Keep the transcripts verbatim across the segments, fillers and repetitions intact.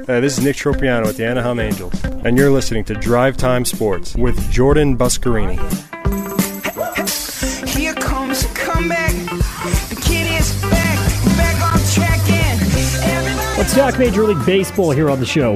Uh, this is Nick Tropiano with the Anaheim Angels, and you're listening to Drive Time Sports with Jordan Buscarini. Here comes a comeback. The kid is back, back on track and everybody... Let's talk Major League Baseball here on the show.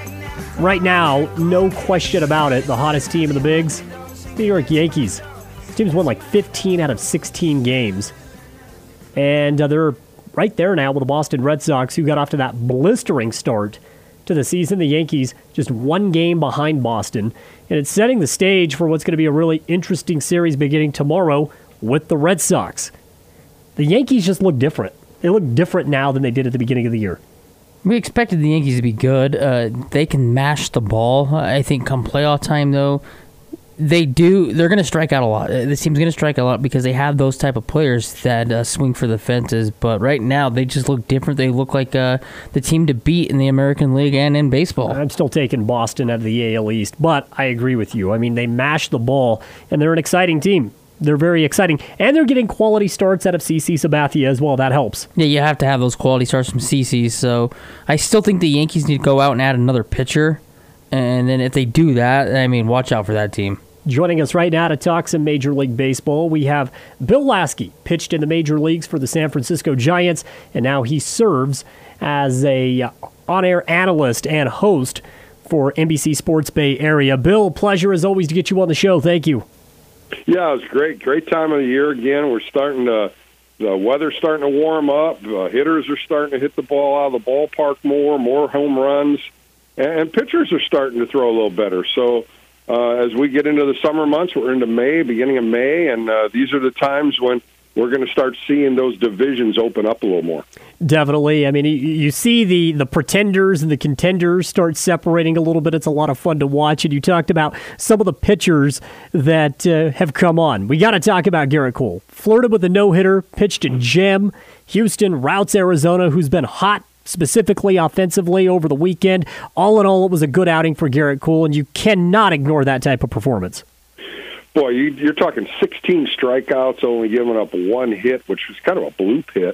Right now, no question about it, the hottest team in the bigs, New York Yankees. This team's won like fifteen out of sixteen games. And uh, they're right there now with the Boston Red Sox, who got off to that blistering start to the season. The Yankees just one game behind Boston. And it's setting the stage for what's going to be a really interesting series beginning tomorrow with the Red Sox. The Yankees just look different. They look different now than they did at the beginning of the year. We expected the Yankees to be good. Uh, they can mash the ball. I think come playoff time, though, they do. They're going to strike out a lot. This team's going to strike out a lot because they have those type of players that uh, swing for the fences. But right now, they just look different. They look like uh, the team to beat in the American League and in baseball. I'm still taking Boston out of the A L East, but I agree with you. I mean, they mash the ball, and they're an exciting team. They're very exciting, and they're getting quality starts out of CeCe Sabathia as well. That helps. Yeah, you have to have those quality starts from CeCe. So I still think the Yankees need to go out and add another pitcher, and then if they do that, I mean, watch out for that team. Joining us right now to talk some Major League Baseball, we have Bill Lasky, pitched in the major leagues for the San Francisco Giants, and now he serves as a on-air analyst and host for N B C Sports Bay Area. Bill, pleasure as always to get you on the show. Thank you. Yeah, it was great. Great time of the year again. We're starting to, the weather's starting to warm up. Uh, hitters are starting to hit the ball out of the ballpark more, more home runs, and, and pitchers are starting to throw a little better. So uh, as we get into the summer months, we're into May, beginning of May, and uh, these are the times when we're going to start seeing those divisions open up a little more. Definitely. I mean, you, you see the, the pretenders and the contenders start separating a little bit. It's a lot of fun to watch. And you talked about some of the pitchers that uh, have come on. We got to talk about Gerrit Cole. Flirted with a no-hitter, pitched in Gem. Houston routs Arizona, who's been hot specifically offensively over the weekend. All in all, it was a good outing for Gerrit Cole, and you cannot ignore that type of performance. Boy, you, you're talking sixteen strikeouts, only giving up one hit, which was kind of a bloop hit.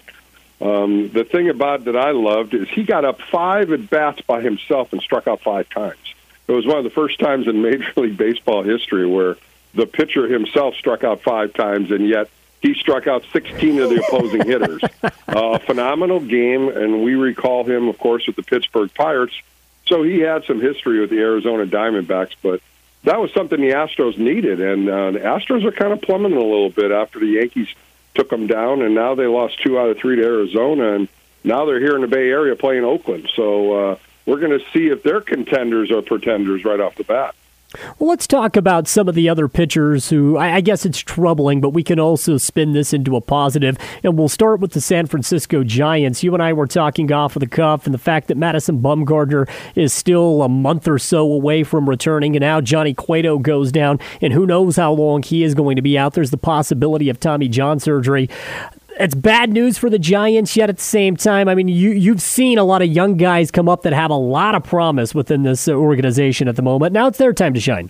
Um, the thing about that I loved is he got up five at-bats by himself and struck out five times. It was one of the first times in Major League Baseball history where the pitcher himself struck out five times, and yet he struck out sixteen of the opposing hitters. A uh, phenomenal game, and we recall him, of course, with the Pittsburgh Pirates. So he had some history with the Arizona Diamondbacks, but that was something the Astros needed, and uh, the Astros are kind of plummeting a little bit after the Yankees took them down, and now they lost two out of three to Arizona, and now they're here in the Bay Area playing Oakland. So uh, we're going to see if they're contenders or pretenders right off the bat. Well, let's talk about some of the other pitchers who, I guess it's troubling, but we can also spin this into a positive. And we'll start with the San Francisco Giants. You and I were talking off of the cuff, and the fact that Madison Bumgarner is still a month or so away from returning, and now Johnny Cueto goes down, and who knows how long he is going to be out. There's the possibility of Tommy John surgery. It's bad news for the Giants, yet at the same time, I mean, you, you've seen a lot of young guys come up that have a lot of promise within this organization at the moment. Now it's their time to shine.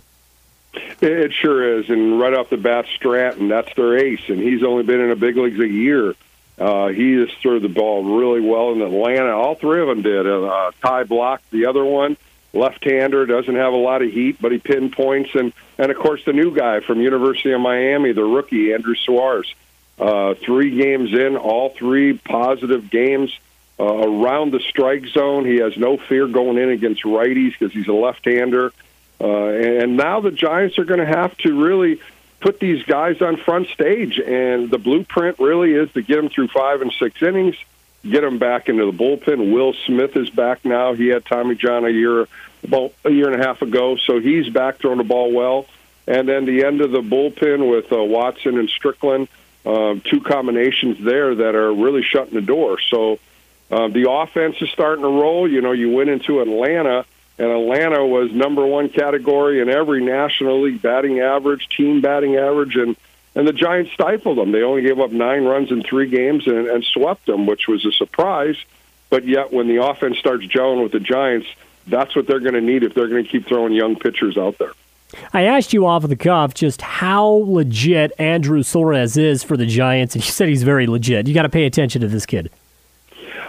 It sure is, and right off the bat, Stratton, that's their ace, and he's only been in the big leagues a year. Uh, he has threw the ball really well in Atlanta. All three of them did. Uh, Ty Block, the other one, left-hander, doesn't have a lot of heat, but he pinpoints. And, and of course, the new guy from University of Miami, the rookie, Andrew Suarez. Uh, three games in, all three positive games uh, around the strike zone. He has no fear going in against righties because he's a left-hander. Uh, and now the Giants are going to have to really put these guys on front stage. And the blueprint really is to get them through five and six innings, get them back into the bullpen. Will Smith is back now. He had Tommy John a year, about a year and a half ago, so he's back throwing the ball well. And then the end of the bullpen with uh, Watson and Strickland. Uh, two combinations there that are really shutting the door. So uh, the offense is starting to roll. You know, you went into Atlanta, and Atlanta was number one category in every National League batting average, team batting average, and, and the Giants stifled them. They only gave up nine runs in three games and, and swept them, which was a surprise. But yet when the offense starts gelling with the Giants, that's what they're going to need if they're going to keep throwing young pitchers out there. I asked you off of the cuff just how legit Andrew Suarez is for the Giants, and you said he's very legit. You got to pay attention to this kid.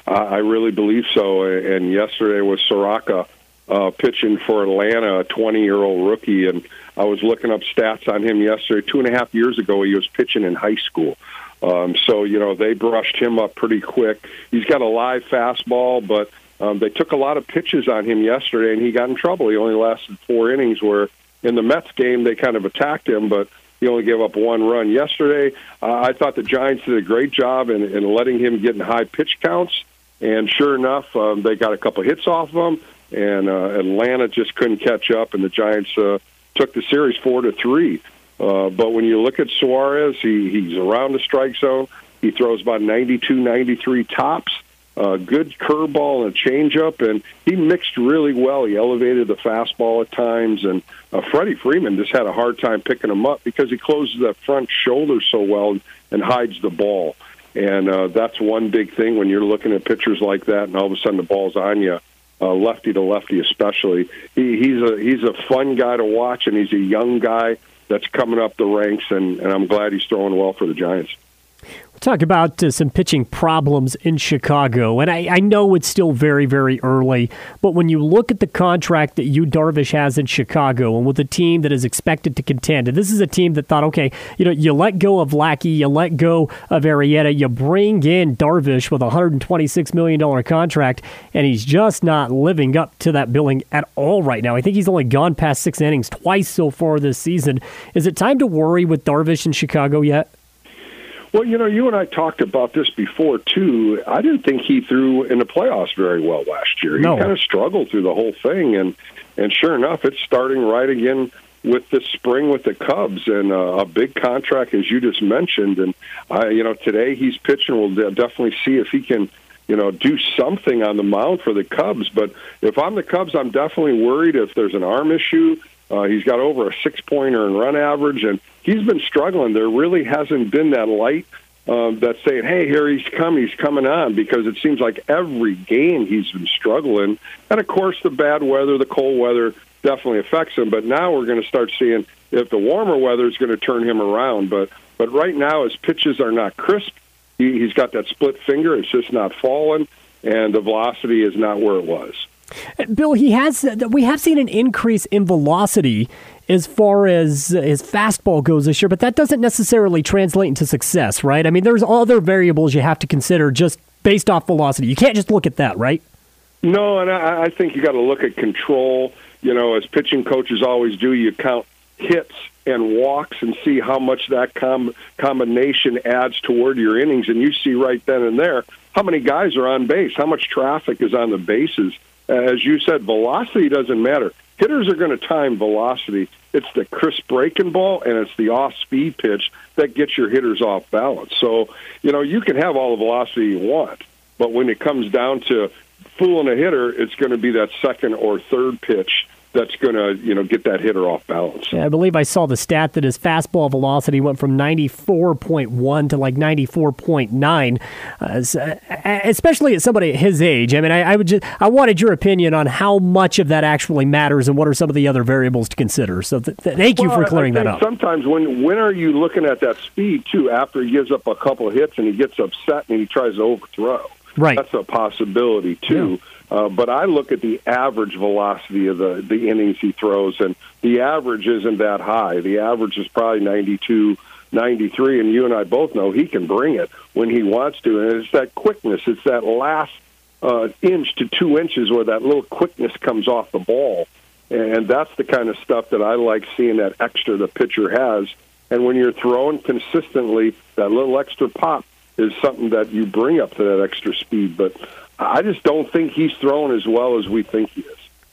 I, I really believe so. And yesterday was Soraka uh, pitching for Atlanta, a twenty-year-old rookie, and I was looking up stats on him yesterday. Two and a half years ago, he was pitching in high school. Um, so, you know, they brushed him up pretty quick. He's got a live fastball, but um, they took a lot of pitches on him yesterday, and he got in trouble. He only lasted four innings, where in the Mets game they kind of attacked him, but he only gave up one run. Yesterday, uh, I thought the Giants did a great job in, in letting him get in high pitch counts, and sure enough, um, they got a couple hits off of him, and uh, Atlanta just couldn't catch up, and the Giants uh, took the series four to three. Uh, but when you look at Suarez, he, he's around the strike zone. He throws about ninety-two, ninety-three tops, uh, good curveball and a changeup, and he mixed really well. He elevated the fastball at times, and uh, Freddie Freeman just had a hard time picking him up because he closes that front shoulder so well and, and hides the ball. And uh, that's one big thing when you're looking at pitchers like that, and all of a sudden the ball's on you, uh, lefty to lefty especially. He, he's a he's a fun guy to watch, and he's a young guy that's coming up the ranks, and, and I'm glad he's throwing well for the Giants. We'll talk about uh, some pitching problems in Chicago, and I, I know it's still very, very early, but when you look at the contract that Yu Darvish has in Chicago, and with a team that is expected to contend, and this is a team that thought, okay, you know, you let go of Lackey, you let go of Arrieta, you bring in Darvish with a one hundred twenty-six million dollars contract, and he's just not living up to that billing at all right now. I think he's only gone past six innings twice so far this season. Is it time to worry with Darvish in Chicago yet? Well, you know, you and I talked about this before, too. I didn't think he threw in the playoffs very well last year. No. He kind of struggled through the whole thing, and, and sure enough, it's starting right again with the spring with the Cubs, and uh, a big contract, as you just mentioned. And, uh, you know, today he's pitching. We'll definitely see if he can, you know, do something on the mound for the Cubs. But if I'm the Cubs, I'm definitely worried if there's an arm issue. Uh, he's got over a six-pointer in run average, and he's been struggling. There really hasn't been that light um, that's saying, hey, here he's coming, he's coming on, because it seems like every game he's been struggling. And, of course, the bad weather, the cold weather definitely affects him. But now we're going to start seeing if the warmer weather is going to turn him around. But but right now his pitches are not crisp. He, he's got that split finger. It's just not falling, and the velocity is not where it was. Bill, he has. We have seen an increase in velocity as far as his fastball goes this year, but that doesn't necessarily translate into success, right? I mean, there's other variables you have to consider just based off velocity. You can't just look at that, right? No, and I, I think you got to look at control. You know, as pitching coaches always do, you count hits and walks and see how much that com- combination adds toward your innings, and you see right then and there how many guys are on base, how much traffic is on the bases. As you said, velocity doesn't matter. Hitters are going to time velocity. It's the crisp breaking ball, and it's the off-speed pitch that gets your hitters off balance. So, you know, you can have all the velocity you want, but when it comes down to fooling a hitter, it's going to be that second or third pitch that's going to, you know, get that hitter off balance. Yeah, I believe I saw the stat that his fastball velocity went from ninety-four point one to like ninety-four point nine, uh, especially at somebody at his age. I mean, I, I would just I wanted your opinion on how much of that actually matters and what are some of the other variables to consider. So th- th- thank you well, for clearing I that think up. Sometimes when when are you looking at that speed too? After he gives up a couple of hits and he gets upset and he tries to overthrow. Right, that's a possibility too. Yeah. Uh, but I look at the average velocity of the, the innings he throws, and the average isn't that high. The average is probably ninety-two, ninety-three, and you and I both know he can bring it when he wants to. And it's that quickness. It's that last uh, inch to two inches where that little quickness comes off the ball. And that's the kind of stuff that I like seeing, that extra the pitcher has. And when you're throwing consistently, that little extra pop is something that you bring up to that extra speed. But I just don't think he's throwing as well as we think he is.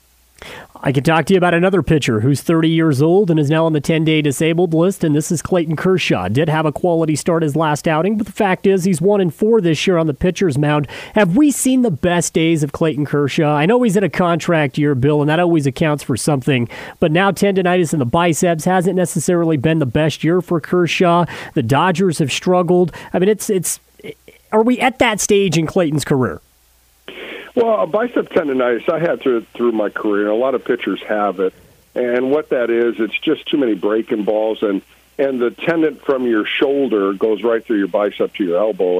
I can talk to you about another pitcher who's thirty years old and is now on the ten-day disabled list, and this is Clayton Kershaw. Did have a quality start his last outing, but the fact is he's one and four this year on the pitcher's mound. Have we seen the best days of Clayton Kershaw? I know he's in a contract year, Bill, and that always accounts for something, but now tendonitis in the biceps hasn't necessarily been the best year for Kershaw. The Dodgers have struggled. I mean, it's it's. Are we at that stage in Clayton's career? Well, a bicep tendonitis, I had through through my career, and a lot of pitchers have it. And what that is, it's just too many breaking balls, and, and the tendon from your shoulder goes right through your bicep to your elbow. And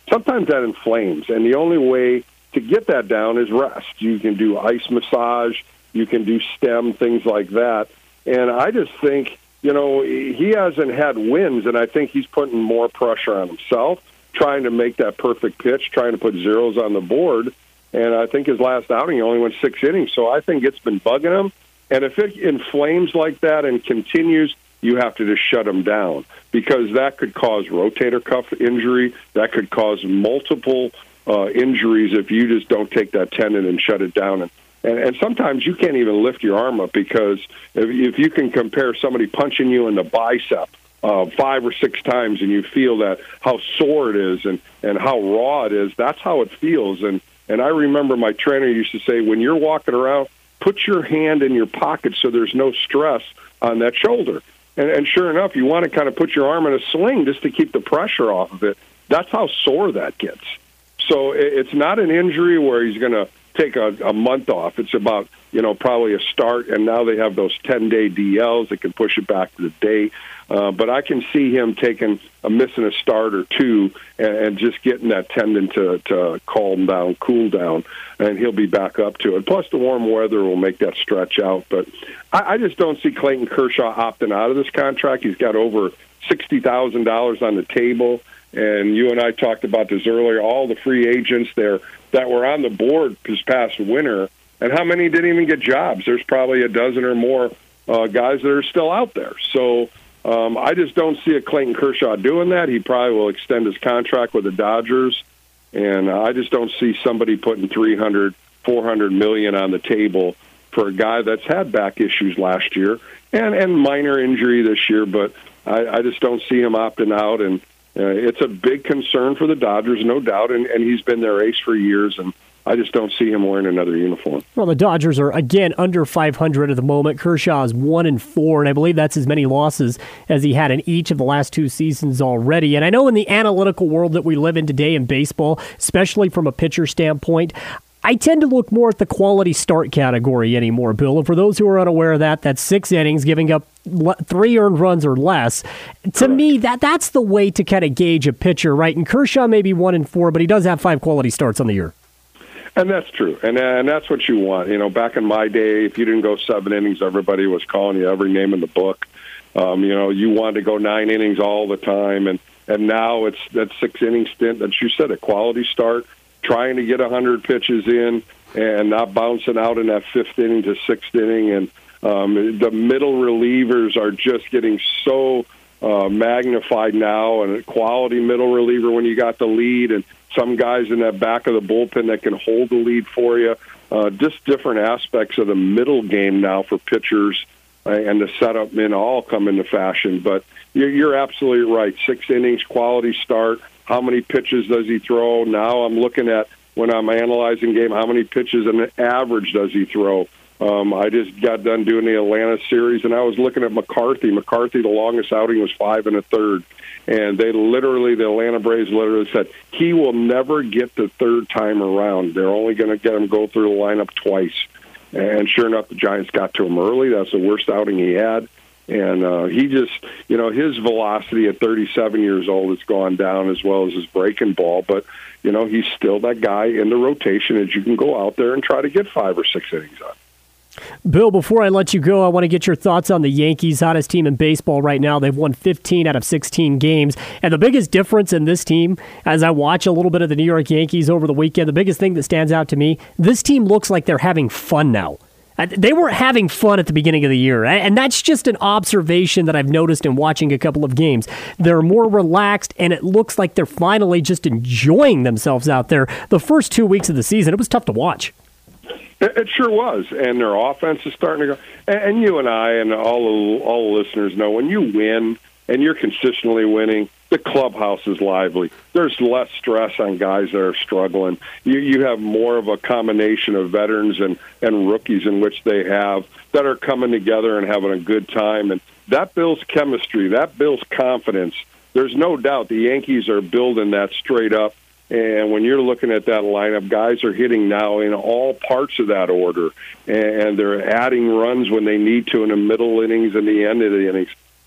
sometimes that inflames. And the only way to get that down is rest. You can do ice massage, you can do stem, things like that. And I just think, you know, he hasn't had wins, and I think he's putting more pressure on himself, trying to make that perfect pitch, trying to put zeros on the board. And I think his last outing he only went six innings, so I think it's been bugging him. And if it inflames like that and continues, you have to just shut him down, because that could cause rotator cuff injury. That could cause multiple uh, injuries if you just don't take that tendon and shut it down. And, and, and sometimes you can't even lift your arm up, because if, if you can compare somebody punching you in the bicep uh, five or six times and you feel that how sore it is and, and how raw it is, that's how it feels. And, and I remember my trainer used to say, when you're walking around, put your hand in your pocket so there's no stress on that shoulder. And, and sure enough, you want to kind of put your arm in a sling just to keep the pressure off of it. That's how sore that gets. So it, it's not an injury where he's going to take a, a month off. It's about, you know, probably a start, and now they have those ten-day D Ls that can push it back to the day. Uh, but I can see him taking a missing a start or two and, and just getting that tendon to, to calm down, cool down, and he'll be back up to it. Plus, the warm weather will make that stretch out. But I, I just don't see Clayton Kershaw opting out of this contract. He's got over sixty thousand dollars on the table. And you and I talked about this earlier, all the free agents there that were on the board this past winter, and how many didn't even get jobs. There's probably a dozen or more uh, guys that are still out there. So um, I just don't see a Clayton Kershaw doing that. He probably will extend his contract with the Dodgers, and I just don't see somebody putting three hundred, four hundred million on the table for a guy that's had back issues last year and, and minor injury this year, but I, I just don't see him opting out. And Uh, it's a big concern for the Dodgers, no doubt, and, and he's been their ace for years, and I just don't see him wearing another uniform. Well, the Dodgers are, again, under five hundred at the moment. Kershaw is one and four, and I believe that's as many losses as he had in each of the last two seasons already. And I know in the analytical world that we live in today in baseball, especially from a pitcher standpoint, I tend to look more at the quality start category anymore, Bill. And for those who are unaware of that, that's six innings, giving up three earned runs or less. To me, that that's the way to kind of gauge a pitcher, right? And Kershaw may be one and four, but he does have five quality starts on the year. And that's true, and and that's what you want. You know, back in my day, if you didn't go seven innings, everybody was calling you every name in the book. Um, you know, you wanted to go nine innings all the time, and and now it's that six inning stint that you said, a quality start, trying to get one hundred pitches in and not bouncing out in that fifth inning to sixth inning. And um, the middle relievers are just getting so uh, magnified now, and a quality middle reliever when you got the lead, and some guys in that back of the bullpen that can hold the lead for you. Uh, just different aspects of the middle game now for pitchers, uh, and the setup men all come into fashion. But you're, you're absolutely right. Six innings, quality start. How many pitches does he throw? Now I'm looking at, when I'm analyzing game, how many pitches an average does he throw? Um, I just got done doing the Atlanta series, and I was looking at McCarthy. McCarthy, the longest outing was five and a third. And they literally, the Atlanta Braves literally said, he will never get the third time around. They're only going to get him go through the lineup twice. And sure enough, the Giants got to him early. That's the worst outing he had. And uh, he just, you know, his velocity at thirty-seven years old has gone down, as well as his breaking ball. But, you know, he's still that guy in the rotation that you can go out there and try to get five or six innings on. Bill, before I let you go, I want to get your thoughts on the Yankees, hottest team in baseball right now. They've won fifteen out of sixteen games. And the biggest difference in this team, as I watch a little bit of the New York Yankees over the weekend, the biggest thing that stands out to me, this team looks like they're having fun now. They weren't having fun at the beginning of the year, and that's just an observation that I've noticed in watching a couple of games. They're more relaxed, and it looks like they're finally just enjoying themselves out there. The first two weeks of the season, it was tough to watch. It, it sure was, and their offense is starting to go. And, and you and I and all the, all the listeners know, when you win and you're consistently winning, the clubhouse is lively. There's less stress on guys that are struggling. You you have more of a combination of veterans and, and rookies in which they have that are coming together and having a good time. And that builds chemistry. That builds confidence. There's no doubt the Yankees are building that straight up. And when you're looking at that lineup, guys are hitting now in all parts of that order. And they're adding runs when they need to in the middle innings and the end of the innings.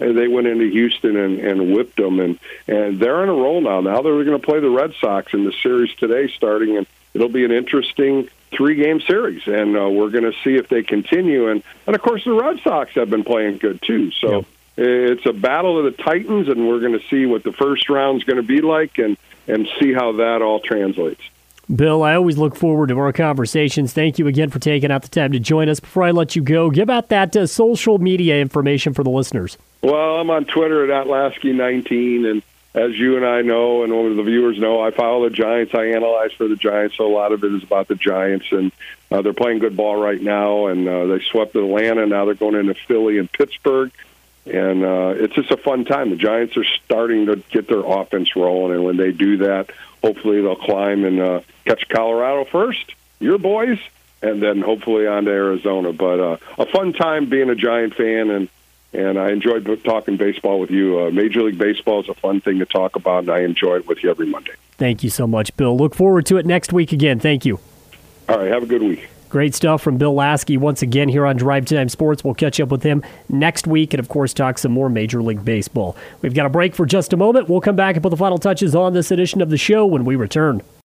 and they went into Houston and, and whipped them, and, and they're on a roll now. Now they're going to play the Red Sox in the series today starting, and it'll be an interesting three-game series, and uh, we're going to see if they continue. And, and, of course, the Red Sox have been playing good, too. So yep. It's a battle of the Titans, and we're going to see what the first round's going to be like and, and see how that all translates. Bill, I always look forward to our conversations. Thank you again for taking out the time to join us. Before I let you go, give out that uh, social media information for the listeners. Well, I'm on Twitter at Lasky nineteen, and as you and I know, and all of the viewers know, I follow the Giants. I analyze for the Giants, so a lot of it is about the Giants, and uh, they're playing good ball right now, and uh, they swept Atlanta. Now they're going into Philly and Pittsburgh, and uh, it's just a fun time. The Giants are starting to get their offense rolling, and when they do that, hopefully they'll climb and uh, catch Colorado first, your boys, and then hopefully on to Arizona. But uh, a fun time being a Giant fan, and And I enjoyed talking baseball with you. Uh, Major League Baseball is a fun thing to talk about, and I enjoy it with you every Monday. Thank you so much, Bill. Look forward to it next week again. Thank you. All right, have a good week. Great stuff from Bill Lasky once again here on Drive Time Sports. We'll catch up with him next week and, of course, talk some more Major League Baseball. We've got a break for just a moment. We'll come back and put the final touches on this edition of the show when we return.